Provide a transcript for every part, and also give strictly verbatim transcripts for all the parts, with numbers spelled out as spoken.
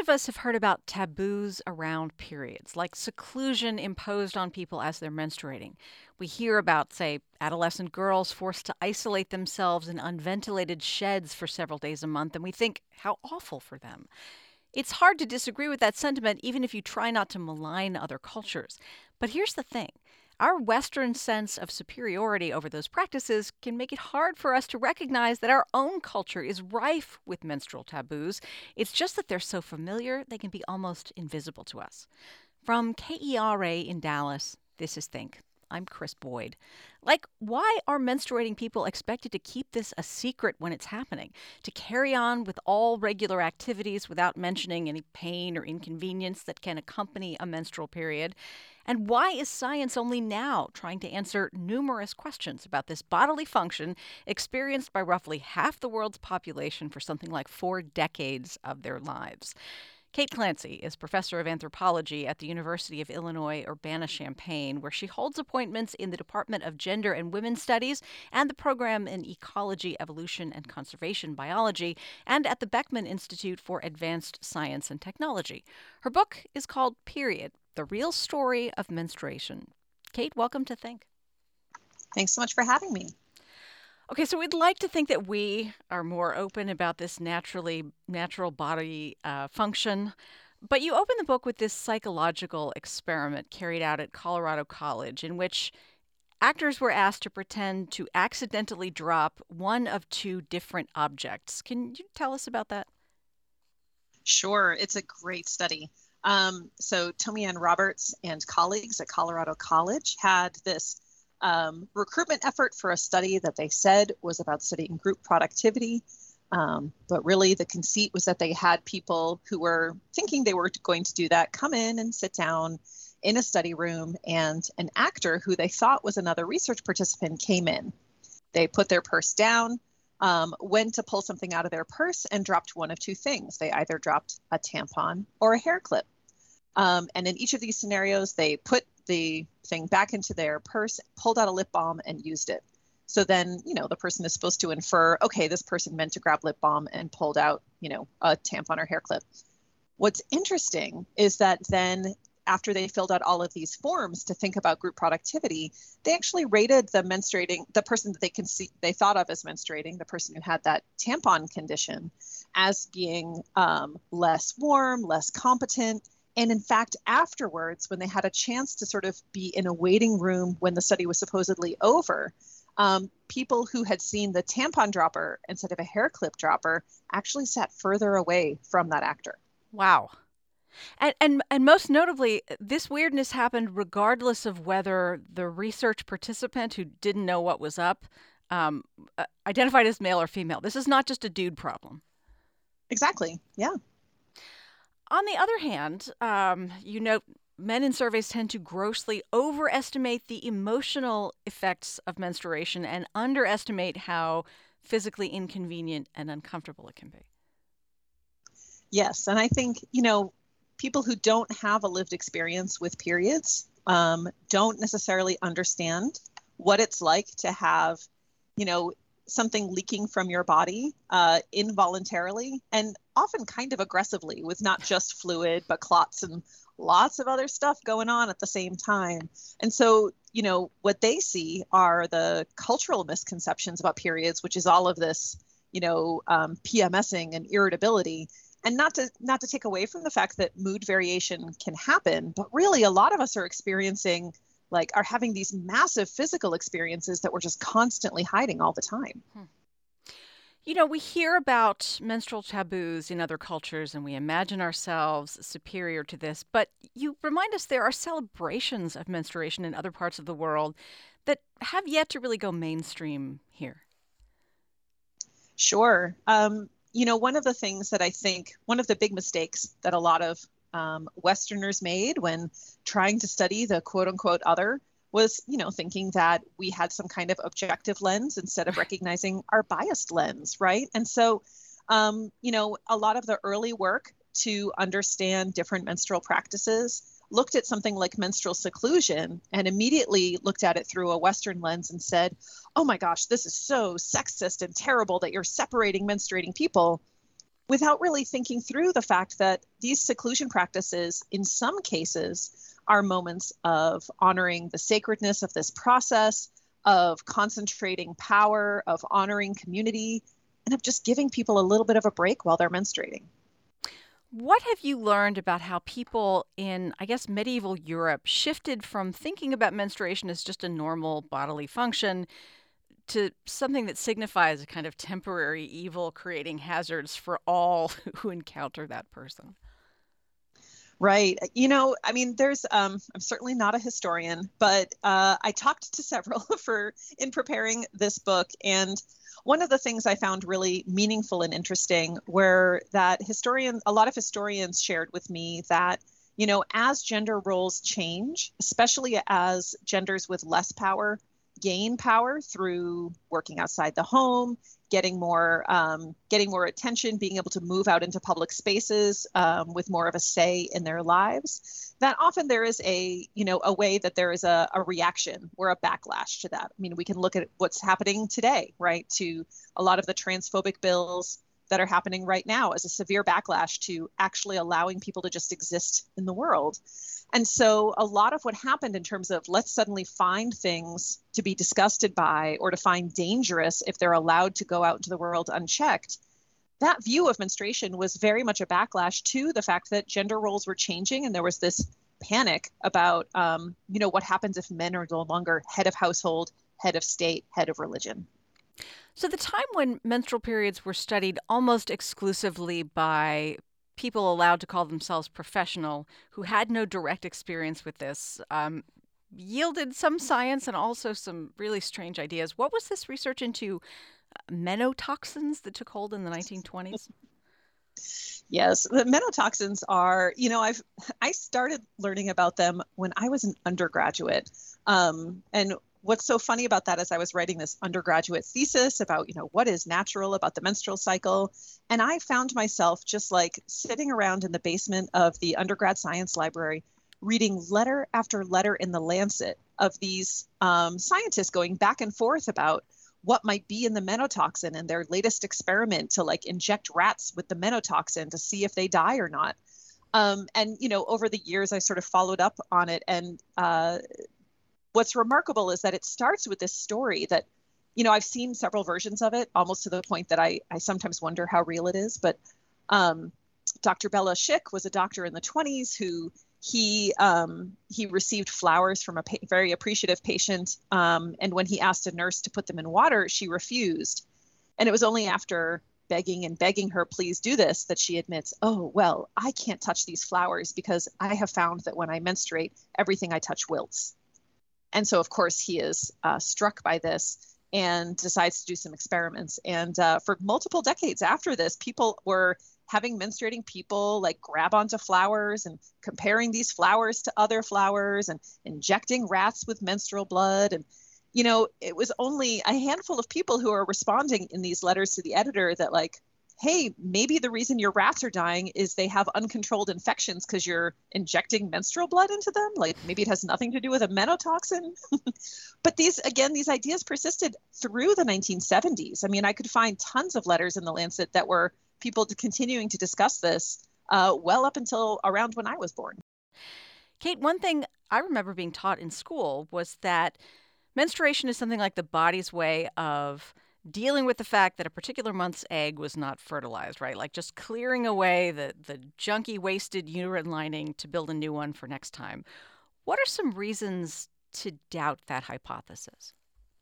of us have heard about taboos around periods, like seclusion imposed on people as they're menstruating. We hear about, say, adolescent girls forced to isolate themselves in unventilated sheds for several days a month, and we think, how awful for them. It's hard to disagree with that sentiment, even if you try not to malign other cultures. But here's the thing. Our Western sense of superiority over those practices can make it hard for us to recognize that our own culture is rife with menstrual taboos. It's just that they're so familiar, they can be almost invisible to us. From K E R A in Dallas, this is Think. I'm Chris Boyd. Like, why are menstruating people expected to keep this a secret when it's happening? To carry on with all regular activities without mentioning any pain or inconvenience that can accompany a menstrual period? And why is science only now trying to answer numerous questions about this bodily function experienced by roughly half the world's population for something like four decades of their lives? Kate Clancy is professor of anthropology at the University of Illinois Urbana-Champaign, where she holds appointments in the Department of Gender and Women's Studies and the program in Ecology, Evolution, and Conservation Biology, and at the Beckman Institute for Advanced Science and Technology. Her book is called Period: The Real Story of Menstruation. Kate, welcome to Think. Thanks so much for having me. Okay, so we'd like to think that we are more open about this naturally natural body uh, function, but you open the book with this psychological experiment carried out at Colorado College in which actors were asked to pretend to accidentally drop one of two different objects. Can you tell us about that? Sure, it's a great study. Um, so Tomi-Ann Roberts and colleagues at Colorado College had this Um, recruitment effort for a study that they said was about studying group productivity. Um, but really the conceit was that they had people who were thinking they were going to do that come in and sit down in a study room, and an actor who they thought was another research participant came in. They put their purse down, um, went to pull something out of their purse, and dropped one of two things. They either dropped a tampon or a hair clip. Um, and in each of these scenarios, they put the thing back into their purse, pulled out a lip balm, and used it. So then, you know, the person is supposed to infer, okay, this person meant to grab lip balm and pulled out, you know, a tampon or hair clip. What's interesting is that then after they filled out all of these forms to think about group productivity, they actually rated the menstruating, the person that they can see, they thought of as menstruating, the person who had that tampon condition, as being um, less warm, less competent. And in fact, afterwards, when they had a chance to sort of be in a waiting room when the study was supposedly over, um, people who had seen the tampon dropper instead of a hair clip dropper actually sat further away from that actor. Wow. And, and and most notably, this weirdness happened regardless of whether the research participant who didn't know what was up um, uh, identified as male or female. This is not just a dude problem. Exactly. Yeah. On the other hand, um, you note men in surveys tend to grossly overestimate the emotional effects of menstruation and underestimate how physically inconvenient and uncomfortable it can be. Yes. And I think, you know, people who don't have a lived experience with periods um, don't necessarily understand what it's like to have, you know, something leaking from your body uh, involuntarily and often kind of aggressively, with not just fluid, but clots and lots of other stuff going on at the same time. And so, you know, what they see are the cultural misconceptions about periods, which is all of this, you know, um, PMSing and irritability. And not to not to take away from the fact that mood variation can happen, but really a lot of us are experiencing like are having these massive physical experiences that we're just constantly hiding all the time. Hmm. You know, we hear about menstrual taboos in other cultures and we imagine ourselves superior to this, but you remind us there are celebrations of menstruation in other parts of the world that have yet to really go mainstream here. Sure. Um, you know, one of the things that I think, one of the big mistakes that a lot of Um, Westerners made when trying to study the quote unquote other was, you know, thinking that we had some kind of objective lens instead of recognizing our biased lens, right? And so, um, you know, a lot of the early work to understand different menstrual practices looked at something like menstrual seclusion and immediately looked at it through a Western lens and said, oh my gosh, this is so sexist and terrible that you're separating menstruating people. without really thinking through the fact that these seclusion practices, in some cases, are moments of honoring the sacredness of this process, of concentrating power, of honoring community, and of just giving people a little bit of a break while they're menstruating. What have you learned about how people in, I guess, medieval Europe shifted from thinking about menstruation as just a normal bodily function to something that signifies a kind of temporary evil, creating hazards for all who encounter that person? Right. You know, I mean, there's, um, I'm certainly not a historian, but uh, I talked to several for in preparing this book. And one of the things I found really meaningful and interesting were that historians, a lot of historians shared with me that, you know, as gender roles change, especially as genders with less power gain power through working outside the home, getting more um, getting more attention, being able to move out into public spaces um, with more of a say in their lives, that often there is a, you know, a way that there is a, a reaction or a backlash to that. I mean, we can look at what's happening today, right, to a lot of the transphobic bills that are happening right now as a severe backlash to actually allowing people to just exist in the world. And so a lot of what happened in terms of let's suddenly find things to be disgusted by or to find dangerous if they're allowed to go out into the world unchecked, that view of menstruation was very much a backlash to the fact that gender roles were changing. And there was this panic about, um, you know, what happens if men are no longer head of household, head of state, head of religion. So the time when menstrual periods were studied almost exclusively by people allowed to call themselves professional who had no direct experience with this um, yielded some science and also some really strange ideas. What was this research into uh, menotoxins that took hold in the nineteen twenties? Yes, the menotoxins are, you know, I've I started learning about them when I was an undergraduate. Um, and what's so funny about that is I was writing this undergraduate thesis about, you know, what is natural about the menstrual cycle. And I found myself just like sitting around in the basement of the undergrad science library, reading letter after letter in the Lancet of these um, scientists going back and forth about what might be in the menotoxin and their latest experiment to like inject rats with the menotoxin to see if they die or not. Um, and, you know, over the years, I sort of followed up on it. And uh, what's remarkable is that it starts with this story that, you know, I've seen several versions of it, almost to the point that I, I sometimes wonder how real it is. But um, Doctor Bela Schick was a doctor in the twenties who he um, he received flowers from a pa- very appreciative patient. Um, and when he asked a nurse to put them in water, she refused. And it was only after begging and begging her, please do this, that she admits, oh, well, I can't touch these flowers because I have found that when I menstruate, everything I touch wilts. And so, of course, he is uh, struck by this and decides to do some experiments. And uh, for multiple decades after this, people were having menstruating people like grab onto flowers and comparing these flowers to other flowers and injecting rats with menstrual blood. And, you know, it was only a handful of people who are responding in these letters to the editor that like, hey, maybe the reason your rats are dying is they have uncontrolled infections because you're injecting menstrual blood into them. Like maybe it has nothing to do with a menotoxin. But these, again, these ideas persisted through the nineteen seventies. I mean, I could find tons of letters in the Lancet that were people continuing to discuss this uh, well up until around when I was born. Kate, one thing I remember being taught in school was that menstruation is something like the body's way of dealing with the fact that a particular month's egg was not fertilized, right? Like just clearing away the, the junky, wasted uterine lining to build a new one for next time. What are some reasons to doubt that hypothesis?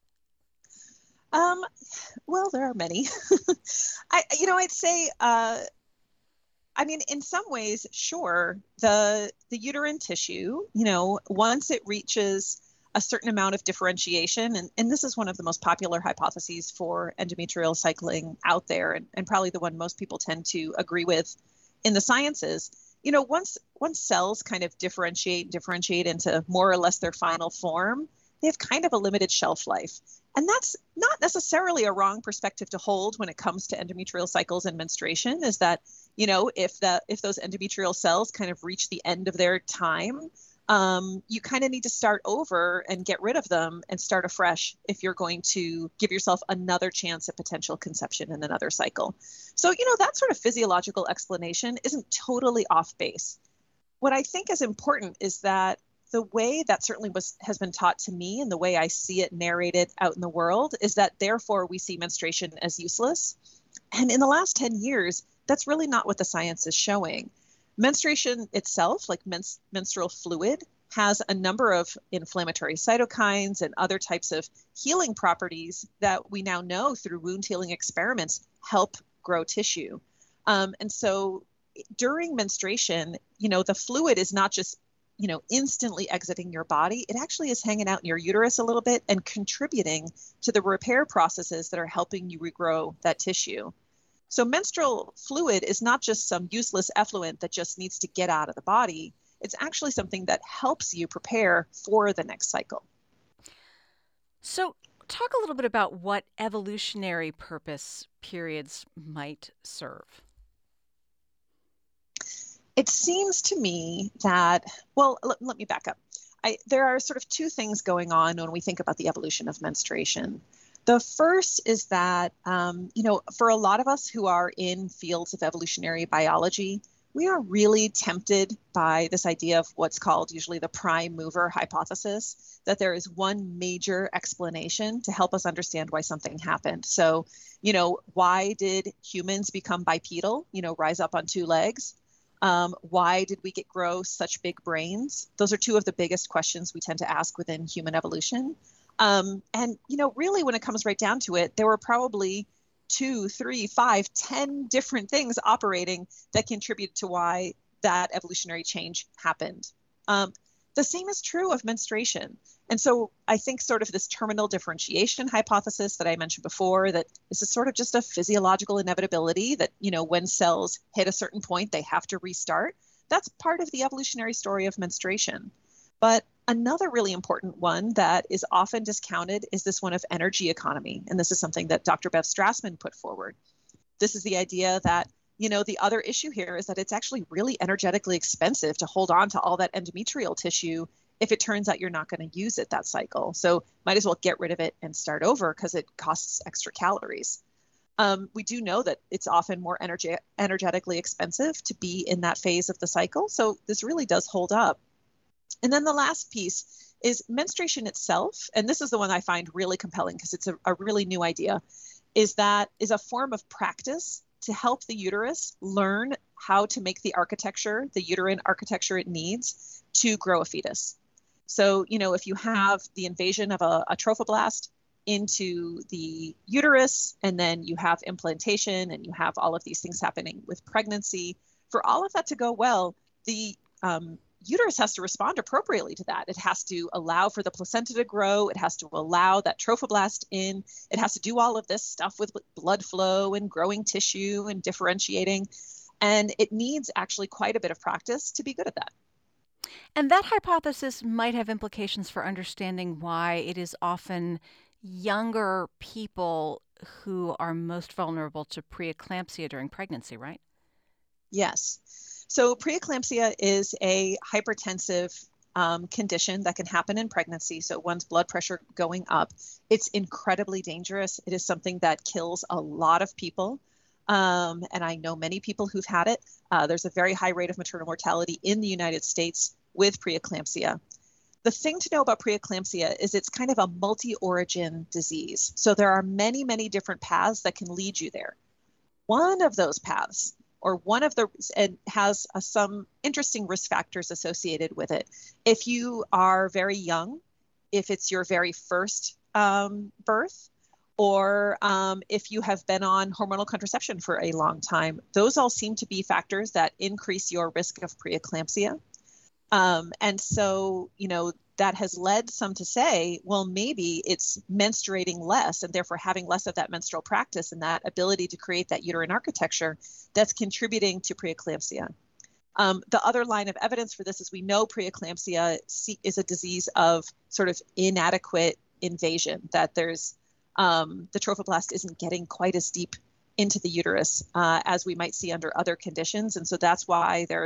Um, well, there are many. I, you know, I'd say, uh, I mean, in some ways, sure, the the uterine tissue, you know, once it reaches a certain amount of differentiation, and, and this is one of the most popular hypotheses for endometrial cycling out there, and, and probably the one most people tend to agree with in the sciences. You know, once once cells kind of differentiate, differentiate into more or less their final form, they have kind of a limited shelf life. And that's not necessarily a wrong perspective to hold when it comes to endometrial cycles and menstruation, is that, you know, if the if those endometrial cells kind of reach the end of their time, um, you kind of need to start over and get rid of them and start afresh if you're going to give yourself another chance at potential conception in another cycle. So, you know, that sort of physiological explanation isn't totally off base. What I think is important is that the way that certainly was has been taught to me and the way I see it narrated out in the world is that therefore we see menstruation as useless. And in the last ten years, that's really not what the science is showing. Menstruation itself, like mens- menstrual fluid, has a number of inflammatory cytokines and other types of healing properties that we now know through wound healing experiments help grow tissue. Um, and so during menstruation, you know, the fluid is not just, you know, instantly exiting your body. It actually is hanging out in your uterus a little bit and contributing to the repair processes that are helping you regrow that tissue. So menstrual fluid is not just some useless effluent that just needs to get out of the body. It's actually something that helps you prepare for the next cycle. So talk a little bit about what evolutionary purpose periods might serve. It seems to me that, well, let, let me back up. I, there are sort of two things going on when we think about the evolution of menstruation. The first is that, um, you know, for a lot of us who are in fields of evolutionary biology, we are really tempted by this idea of what's called usually the prime mover hypothesis, that there is one major explanation to help us understand why something happened. So, you know, why did humans become bipedal, you know, rise up on two legs? Um, why did we get grow such big brains? Those are two of the biggest questions we tend to ask within human evolution. Um, and, you know, really, when it comes right down to it, there were probably two, three, five, ten different things operating that contributed to why that evolutionary change happened. Um, the same is true of menstruation. And so I think sort of this terminal differentiation hypothesis that I mentioned before, that this is sort of just a physiological inevitability that, you know, when cells hit a certain point, they have to restart. That's part of the evolutionary story of menstruation. But another really important one that is often discounted is this one of energy economy. And this is something that Doctor Bev Strassman put forward. This is the idea that, you know, the other issue here is that it's actually really energetically expensive to hold on to all that endometrial tissue if it turns out you're not going to use it that cycle. So might as well get rid of it and start over because it costs extra calories. Um, we do know that it's often more energy, energetically expensive to be in that phase of the cycle. So this really does hold up. And then the last piece is menstruation itself. And this is the one I find really compelling because it's a, a really new idea, is that is a form of practice to help the uterus learn how to make the architecture, the uterine architecture it needs to grow a fetus. So, you know, if you have the invasion of a, a trophoblast into the uterus, and then you have implantation and you have all of these things happening with pregnancy, for all of that to go well, the um, uterus has to respond appropriately to that. It has to allow for the placenta to grow. It has to allow that trophoblast in. It has to do all of this stuff with blood flow and growing tissue and differentiating. And it needs actually quite a bit of practice to be good at that. And that hypothesis might have implications for understanding why it is often younger people who are most vulnerable to preeclampsia during pregnancy, right? Yes. So preeclampsia is a hypertensive um, condition that can happen in pregnancy. So one's blood pressure going up. It's incredibly dangerous. It is something that kills a lot of people. Um, and I know many people who've had it. Uh, there's a very high rate of maternal mortality in the United States with preeclampsia. The thing to know about preeclampsia is it's kind of a multi-origin disease. So there are many, many different paths that can lead you there. One of those paths, or one of the, it has uh, some interesting risk factors associated with it. If you are very young, if it's your very first um, birth, or um, if you have been on hormonal contraception for a long time, those all seem to be factors that increase your risk of preeclampsia. Um, and so, you know, that has led some to say, well, maybe it's menstruating less and therefore having less of that menstrual practice and that ability to create that uterine architecture that's contributing to preeclampsia. Um, the other line of evidence for this is we know preeclampsia is a disease of sort of inadequate invasion, that there's um, the trophoblast isn't getting quite as deep into the uterus uh, as we might see under other conditions. And so that's why there's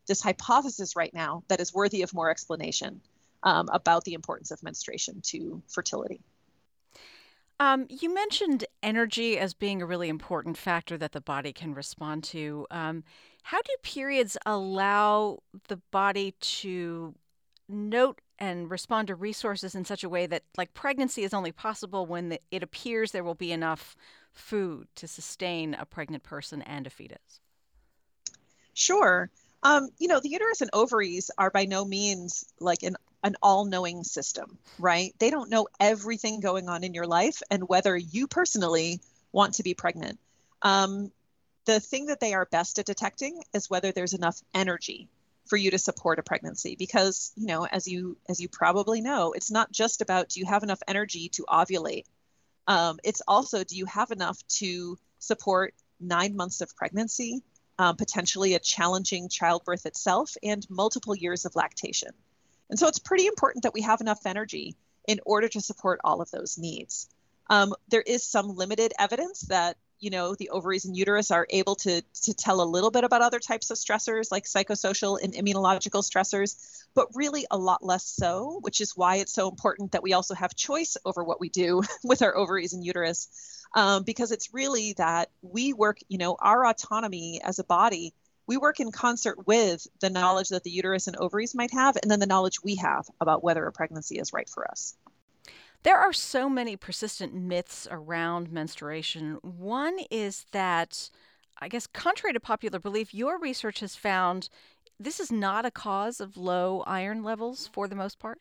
this hypothesis right now that is worthy of more explanation um, about the importance of menstruation to fertility. Um, you mentioned energy as being a really important factor that the body can respond to. Um, how do periods allow the body to note and respond to resources in such a way that, like, pregnancy is only possible when the, it appears there will be enough food to sustain a pregnant person and a fetus? Sure. Um, you know, the uterus and ovaries are by no means like an, an all-knowing system, right? They don't know everything going on in your life and whether you personally want to be pregnant. Um, the thing that they are best at detecting is whether there's enough energy for you to support a pregnancy. Because, you know, as you as you probably know, it's not just about do you have enough energy to ovulate. Um, it's also, do you have enough to support nine months of pregnancy, um, potentially a challenging childbirth itself, and multiple years of lactation. And so it's pretty important that we have enough energy in order to support all of those needs. Um, there is some limited evidence that, you know, the ovaries and uterus are able to, to tell a little bit about other types of stressors like psychosocial and immunological stressors, but really a lot less so, which is why it's so important that we also have choice over what we do with our ovaries and uterus, um, because it's really that we work, you know, our autonomy as a body, we work in concert with the knowledge that the uterus and ovaries might have, and then the knowledge we have about whether a pregnancy is right for us. There are so many persistent myths around menstruation. One is that, I guess, contrary to popular belief, your research has found this is not a cause of low iron levels for the most part.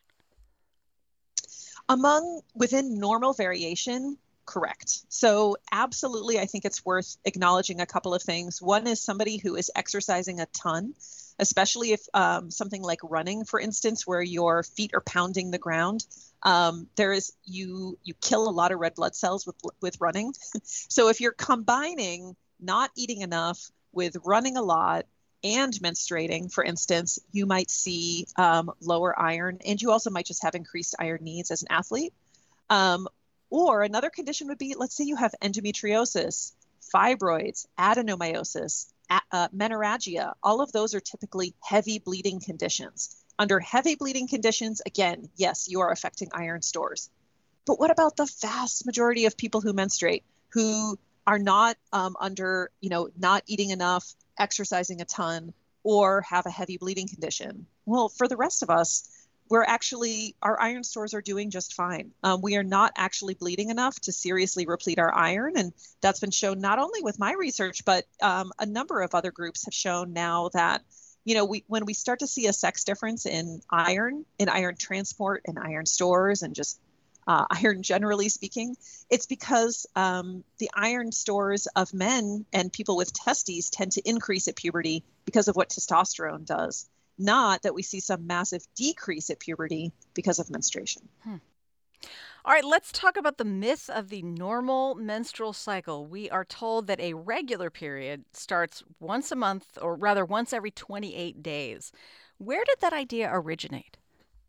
Among within normal variation, correct. So absolutely, I think it's worth acknowledging a couple of things. One is somebody who is exercising a ton, especially if um, something like running, for instance, where your feet are pounding the ground. Um, there is you you kill a lot of red blood cells with with running. So if you're combining not eating enough with running a lot and menstruating, for instance, you might see um, lower iron, and you also might just have increased iron needs as an athlete. Um, or another condition would be, let's say you have endometriosis, fibroids, adenomyosis, a- uh, menorrhagia. All of those are typically heavy bleeding conditions. Under heavy bleeding conditions, again, yes, you are affecting iron stores. But what about the vast majority of people who menstruate, who are not um, under, you know, not eating enough, exercising a ton, or have a heavy bleeding condition? Well, for the rest of us, we're actually, our iron stores are doing just fine. Um, we are not actually bleeding enough to seriously replete our iron. And that's been shown not only with my research, but um, a number of other groups have shown now that, you know, we when we start to see a sex difference in iron, in iron transport and iron stores and just uh, iron generally speaking, it's because um, the iron stores of men and people with testes tend to increase at puberty because of what testosterone does, not that we see some massive decrease at puberty because of menstruation. Hmm. All right, let's talk about the myth of the normal menstrual cycle. We are told that a regular period starts once a month, or rather once every twenty-eight days. Where did that idea originate?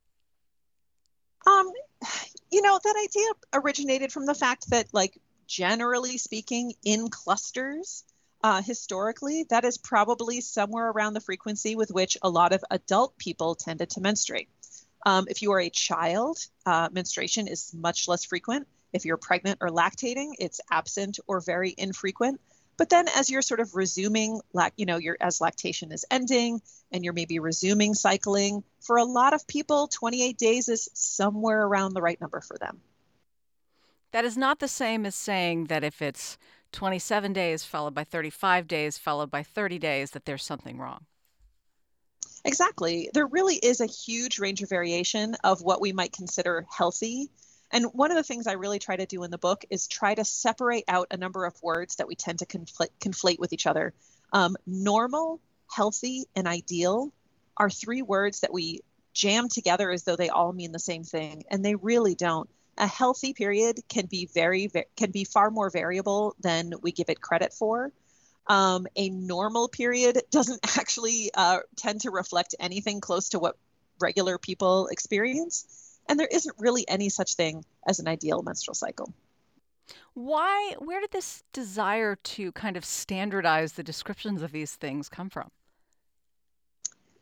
Um, you know, that idea originated from the fact that, like, generally speaking, in clusters, uh, historically, that is probably somewhere around the frequency with which a lot of adult people tended to menstruate. Um, if you are a child, uh, menstruation is much less frequent. If you're pregnant or lactating, it's absent or very infrequent. But then as you're sort of resuming, lac- you know, you're, as lactation is ending and you're maybe resuming cycling, for a lot of people, twenty-eight days is somewhere around the right number for them. That is not the same as saying that if it's twenty-seven days followed by thirty-five days followed by thirty days, that there's something wrong. Exactly. There really is a huge range of variation of what we might consider healthy. And one of the things I really try to do in the book is try to separate out a number of words that we tend to confl- conflate with each other. Um, normal, healthy, and ideal are three words that we jam together as though they all mean the same thing, and they really don't. A healthy period can be very, can be far more variable than we give it credit for. Um, a normal period doesn't actually uh, tend to reflect anything close to what regular people experience. And there isn't really any such thing as an ideal menstrual cycle. Why, where did this desire to kind of standardize the descriptions of these things come from?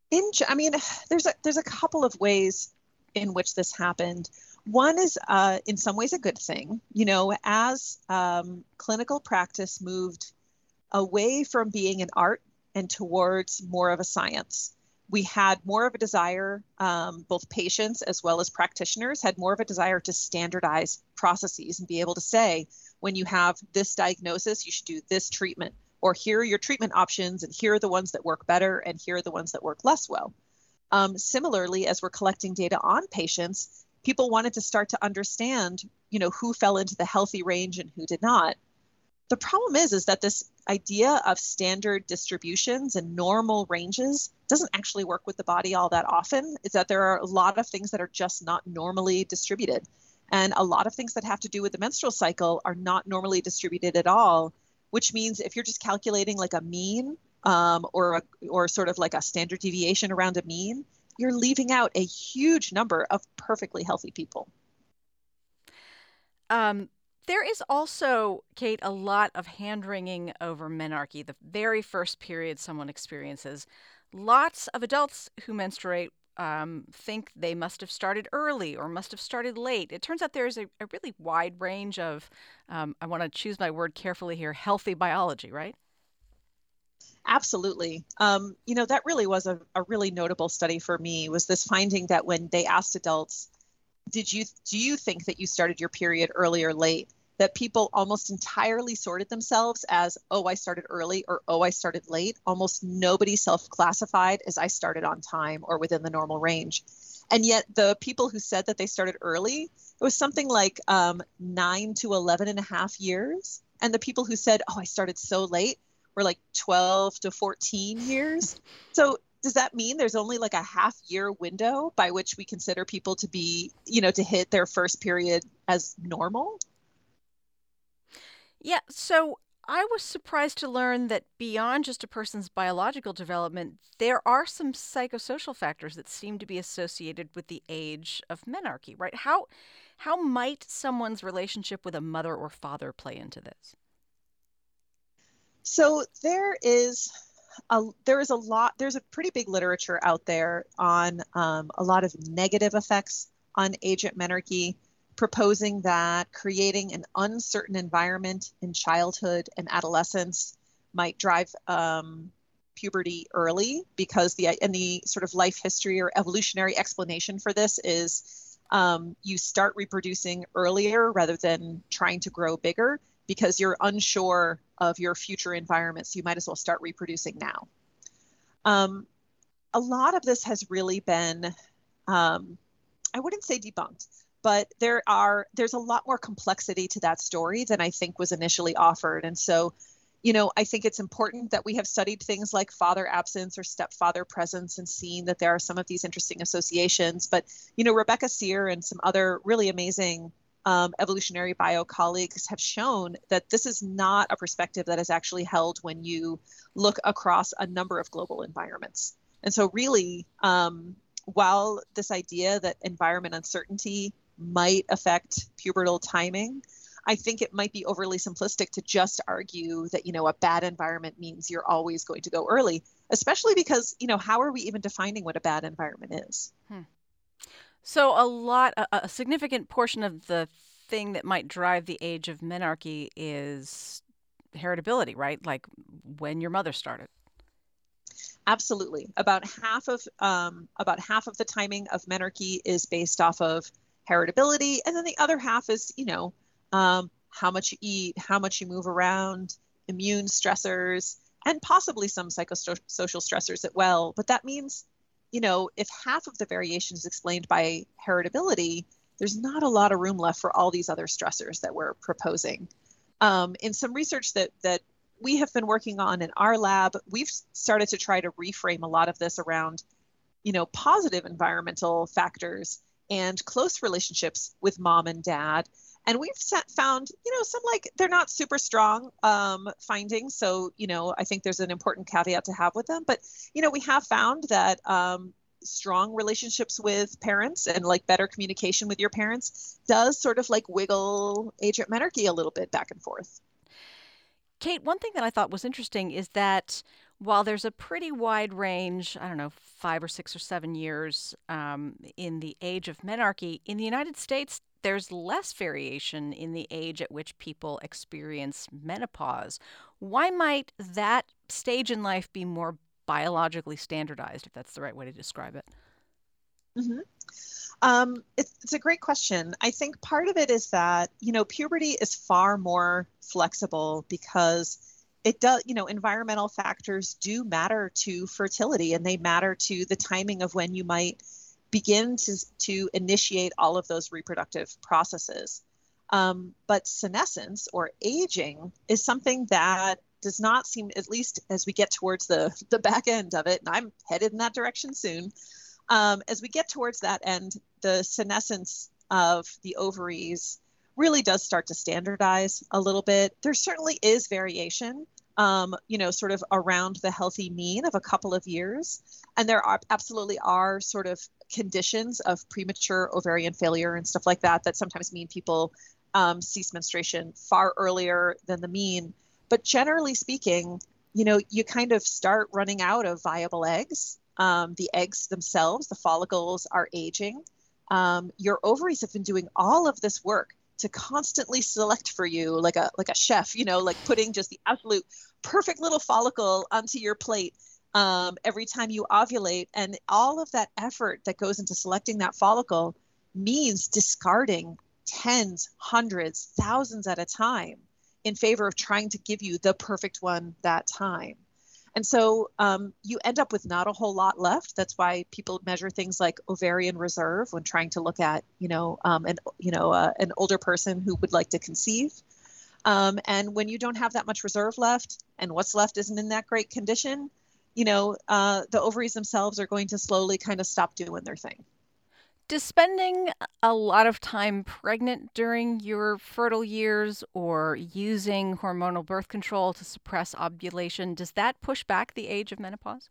In, I mean, there's a, there's a couple of ways in which this happened. One is uh, in some ways a good thing. You know, as um, clinical practice moved away from being an art and towards more of a science, we had more of a desire, um, both patients as well as practitioners had more of a desire to standardize processes and be able to say, when you have this diagnosis, you should do this treatment, or here are your treatment options, and here are the ones that work better, and here are the ones that work less well. Um, similarly, as we're collecting data on patients, people wanted to start to understand, you know, who fell into the healthy range and who did not. The problem is, is that this idea of standard distributions and normal ranges doesn't actually work with the body all that often. Is that there are a lot of things that are just not normally distributed. And a lot of things that have to do with the menstrual cycle are not normally distributed at all, which means if you're just calculating like a mean um, or, a, or sort of like a standard deviation around a mean, you're leaving out a huge number of perfectly healthy people. Um, there is also, Kate, a lot of hand-wringing over menarche, the very first period someone experiences. Lots of adults who menstruate um, think they must have started early or must have started late. It turns out there's a, a really wide range of, um, I want to choose my word carefully here, healthy biology, right? Absolutely. Um, you know, that really was a, a really notable study for me, was this finding that when they asked adults, did you, do you think that you started your period early or late? That people almost entirely sorted themselves as, oh, I started early, or oh, I started late. Almost nobody self-classified as I started on time or within the normal range. And yet the people who said that they started early, it was something like um, nine to eleven and a half years. And the people who said, oh, I started so late, were like twelve to fourteen years. So does that mean there's only like a half year window by which we consider people to be, you know, to hit their first period as normal? Yeah, so I was surprised to learn that beyond just a person's biological development, there are some psychosocial factors that seem to be associated with the age of menarche, right? How how might someone's relationship with a mother or father play into this? So there is a there is a lot there's a pretty big literature out there on um, a lot of negative effects on age at menarche, proposing that creating an uncertain environment in childhood and adolescence might drive um, puberty early, because the and the sort of life history or evolutionary explanation for this is um, you start reproducing earlier rather than trying to grow bigger, because you're unsure of your future environment. So you might as well start reproducing now. Um, a lot of this has really been, um, I wouldn't say debunked, but there are, there's a lot more complexity to that story than I think was initially offered. And so, you know, I think it's important that we have studied things like father absence or stepfather presence and seen that there are some of these interesting associations. But, you know, Rebecca Sear and some other really amazing Um, evolutionary bio colleagues have shown that this is not a perspective that is actually held when you look across a number of global environments. And so really, um, while this idea that environment uncertainty might affect pubertal timing, I think it might be overly simplistic to just argue that, you know, a bad environment means you're always going to go early, especially because, you know, how are we even defining what a bad environment is? Hmm. So a lot, a, a significant portion of the thing that might drive the age of menarche is heritability, right? Like when your mother started. Absolutely. About half of um, about half of the timing of menarche is based off of heritability, and then the other half is, you know, um, how much you eat, how much you move around, immune stressors, and possibly some psychosocial stressors as well. But that means, you know, if half of the variation is explained by heritability, there's not a lot of room left for all these other stressors that we're proposing. Um, in some research that that we have been working on in our lab, we've started to try to reframe a lot of this around, you know, positive environmental factors and close relationships with mom and dad. And we've set, found, you know, some like they're not super strong um, findings. So, you know, I think there's an important caveat to have with them. But, you know, we have found that um, strong relationships with parents and like better communication with your parents does sort of like wiggle age at menarche a little bit back and forth. Kate, one thing that I thought was interesting is that While there's a pretty wide range, I don't know, five or six or seven years um, in the age of menarche, in the United States, there's less variation in the age at which people experience menopause. Why might that stage in life be more biologically standardized, if that's the right way to describe it? Mm-hmm. Um, it's, it's a great question. I think part of it is that, you know, puberty is far more flexible because it does, you know, environmental factors do matter to fertility, and they matter to the timing of when you might begin to, to initiate all of those reproductive processes. Um, but senescence or aging is something that does not seem, at least as we get towards the, the back end of it, and I'm headed in that direction soon. Um, as we get towards that end, the senescence of the ovaries really does start to standardize a little bit. There certainly is variation, um, you know, sort of around the healthy mean of a couple of years. And there are absolutely are sort of conditions of premature ovarian failure and stuff like that that sometimes mean people um, cease menstruation far earlier than the mean. But generally speaking, you know, you kind of start running out of viable eggs. Um, the eggs themselves, the follicles are aging. Um, your ovaries have been doing all of this work to constantly select for you, like a like a chef, you know, like putting just the absolute perfect little follicle onto your plate um, every time you ovulate. And all of that effort that goes into selecting that follicle means discarding tens, hundreds, thousands at a time in favor of trying to give you the perfect one that time. And so um, you end up with not a whole lot left. That's why people measure things like ovarian reserve when trying to look at, you know, um, an you know uh, an older person who would like to conceive. Um, and when you don't have that much reserve left, and what's left isn't in that great condition, you know, uh, the ovaries themselves are going to slowly kind of stop doing their thing. Does spending a lot of time pregnant during your fertile years or using hormonal birth control to suppress ovulation, does that push back the age of menopause?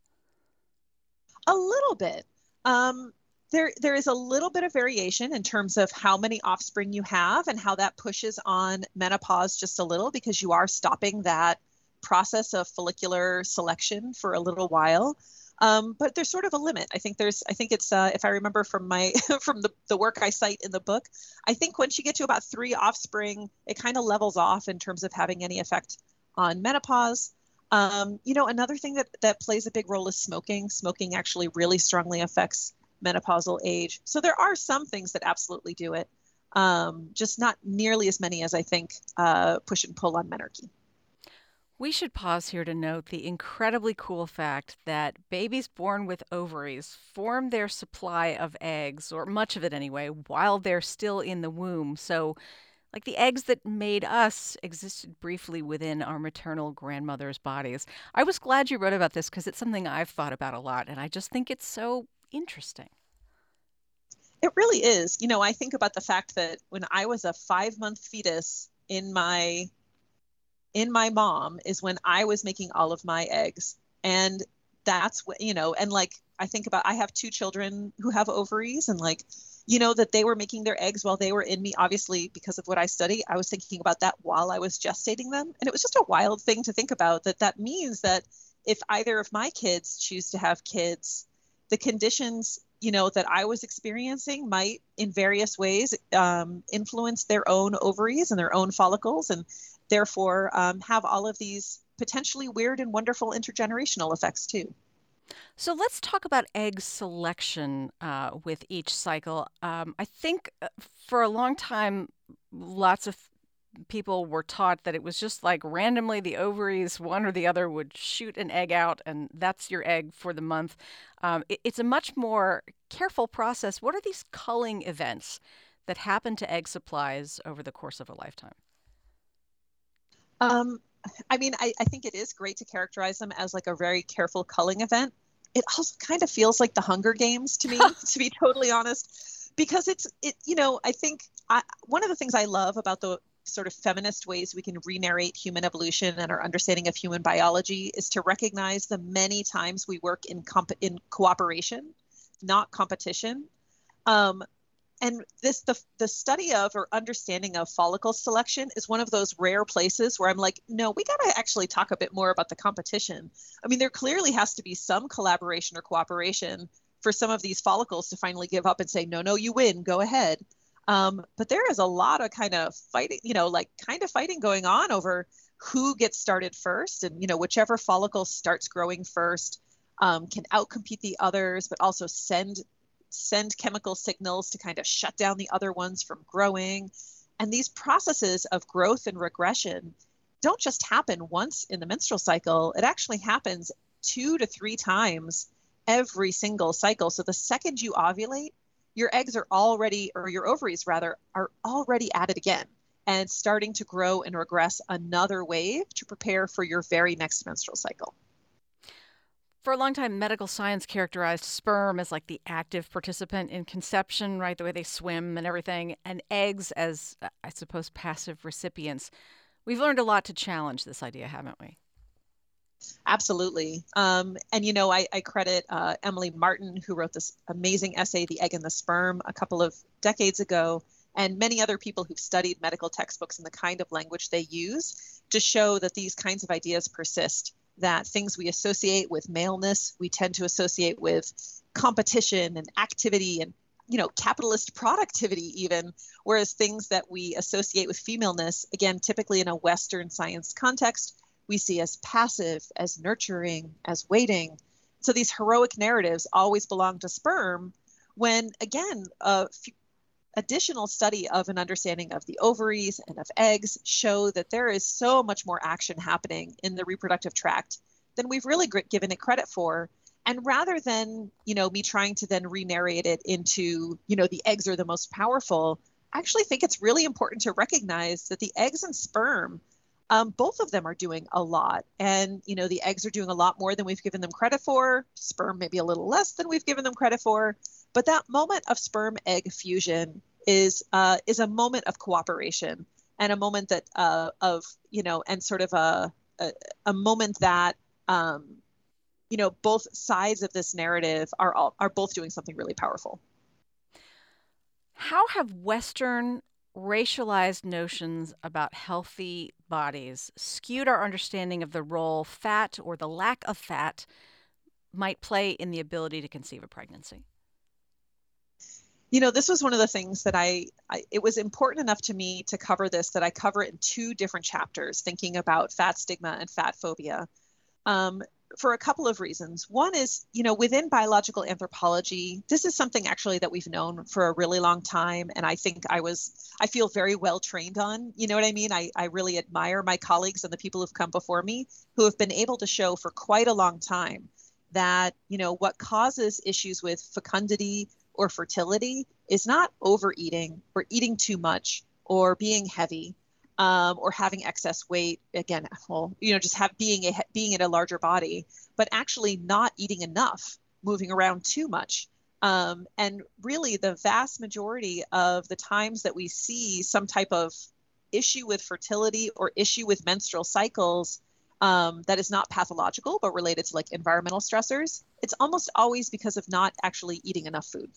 A little bit. Um, there, there is a little bit of variation in terms of how many offspring you have and how that pushes on menopause just a little, because you are stopping that process of follicular selection for a little while. Um, but there's sort of a limit. I think there's, I think it's, uh, if I remember from my, from the, the work I cite in the book, I think once you get to about three offspring, it kind of levels off in terms of having any effect on menopause. Um, you know, another thing that, that plays a big role is smoking. Smoking actually really strongly affects menopausal age. So there are some things that absolutely do it, um, just not nearly as many as I think uh, push and pull on menarche. We should pause here to note the incredibly cool fact that babies born with ovaries form their supply of eggs, or much of it anyway, while they're still in the womb. So, like the eggs that made us existed briefly within our maternal grandmother's bodies. I was glad you wrote about this because it's something I've thought about a lot, and I just think it's so interesting. It really is. You know, I think about the fact that when I was a five month fetus in my in my mom is when I was making all of my eggs. And that's what, you know, and like, I think about, I have two children who have ovaries, and like, you know, that they were making their eggs while they were in me. Obviously, because of what I study, I was thinking about that while I was gestating them. And it was just a wild thing to think about, that that means that if either of my kids choose to have kids, the conditions, you know, that I was experiencing might in various ways um, influence their own ovaries and their own follicles, and therefore um, have all of these potentially weird and wonderful intergenerational effects too. So let's talk about egg selection uh, with each cycle. Um, I think uh, for a long time, lots of people were taught that it was just like randomly the ovaries, one or the other, would shoot an egg out, and that's your egg for the month. Um, it, it's a much more careful process. What are these culling events that happen to egg supplies over the course of a lifetime? Um, I mean, I, I think it is great to characterize them as like a very careful culling event. It also kind of feels like the Hunger Games to me, to be totally honest, because it's, it, you know, I think I, one of the things I love about the sort of feminist ways we can re-narrate human evolution and our understanding of human biology is to recognize the many times we work in comp- in cooperation, not competition. Um, and this the the study of or understanding of follicle selection is one of those rare places where I'm like, no, we got to actually talk a bit more about the competition. I mean, there clearly has to be some collaboration or cooperation for some of these follicles to finally give up and say, no, no, you win, go ahead. Um, but there is a lot of kind of fighting, you know, like kind of fighting going on over who gets started first, and you know, whichever follicle starts growing first um, can outcompete the others, but also send send chemical signals to kind of shut down the other ones from growing. And these processes of growth and regression don't just happen once in the menstrual cycle. It actually happens two to three times every single cycle. So the second you ovulate, your eggs are already, or your ovaries rather, are already at it again and starting to grow and regress another wave to prepare for your very next menstrual cycle. For a long time, medical science characterized sperm as like the active participant in conception, right? The way they swim and everything, and eggs as, uh, I suppose, passive recipients. We've learned a lot to challenge this idea, haven't we? Absolutely. Um, and, you know, I, I credit uh, Emily Martin, who wrote this amazing essay, The Egg and the Sperm, a couple of decades ago, and many other people who've studied medical textbooks and the kind of language they use to show that these kinds of ideas persist, that things we associate with maleness, we tend to associate with competition and activity and, you know, capitalist productivity even, whereas things that we associate with femaleness, again, typically in a Western science context, we see as passive, as nurturing, as waiting. So these heroic narratives always belong to sperm, when, again, a f- additional study of an understanding of the ovaries and of eggs show that there is so much more action happening in the reproductive tract than we've really g- given it credit for. And rather than, you know, me trying to then re-narrate it into, you know, the eggs are the most powerful, I actually think it's really important to recognize that the eggs and sperm, Um, both of them are doing a lot. And, you know, the eggs are doing a lot more than we've given them credit for. Sperm maybe a little less than we've given them credit for. But that moment of sperm-egg fusion is uh, is a moment of cooperation, and a moment that uh, of, you know, and sort of a, a, a moment that, um, you know, both sides of this narrative are all, are both doing something really powerful. How have Western racialized notions about healthy bodies skewed our understanding of the role fat or the lack of fat might play in the ability to conceive a pregnancy? You know, this was one of the things that I, I, it was important enough to me to cover this, that I cover it in two different chapters, thinking about fat stigma and fat phobia, um, for a couple of reasons. One is, you know, within biological anthropology, this is something actually that we've known for a really long time. And I think I was, I feel very well trained on, you know what I mean? I, I really admire my colleagues and the people who've come before me who have been able to show for quite a long time that, you know, what causes issues with fecundity or fertility is not overeating or eating too much or being heavy, um, or having excess weight. Again, well, you know, just have being a, being in a larger body, but actually not eating enough, moving around too much. Um, and really, the vast majority of the times that we see some type of issue with fertility or issue with menstrual cycles, um, that is not pathological but related to like environmental stressors, it's almost always because of not actually eating enough food.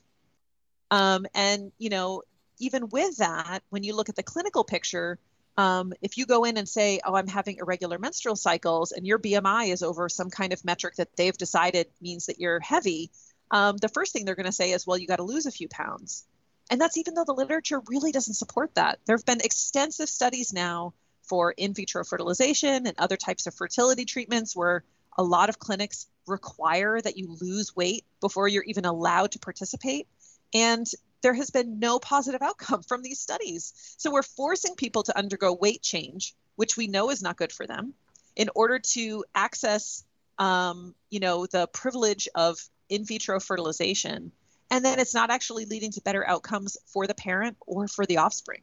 Um, and, you know, even with that, when you look at the clinical picture, um, if you go in and say, oh, I'm having irregular menstrual cycles, and your B M I is over some kind of metric that they've decided means that you're heavy, um, the first thing they're going to say is, well, you got to lose a few pounds. And that's even though the literature really doesn't support that. There have been extensive studies now for in vitro fertilization and other types of fertility treatments where a lot of clinics require that you lose weight before you're even allowed to participate. And there has been no positive outcome from these studies. So we're forcing people to undergo weight change, which we know is not good for them, in order to access, um, you know, the privilege of in vitro fertilization. And then it's not actually leading to better outcomes for the parent or for the offspring.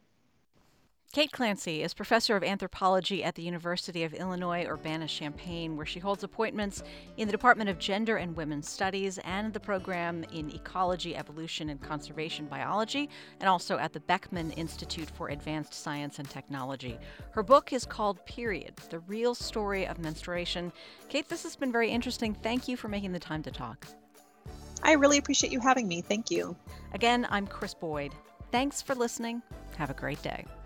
Kate Clancy is professor of anthropology at the University of Illinois Urbana-Champaign, where she holds appointments in the Department of Gender and Women's Studies and the program in Ecology, Evolution, and Conservation Biology, and also at the Beckman Institute for Advanced Science and Technology. Her book is called Period, The Real Story of Menstruation. Kate, this has been very interesting. Thank you for making the time to talk. I really appreciate you having me. Thank you. Again, I'm Chris Boyd. Thanks for listening. Have a great day.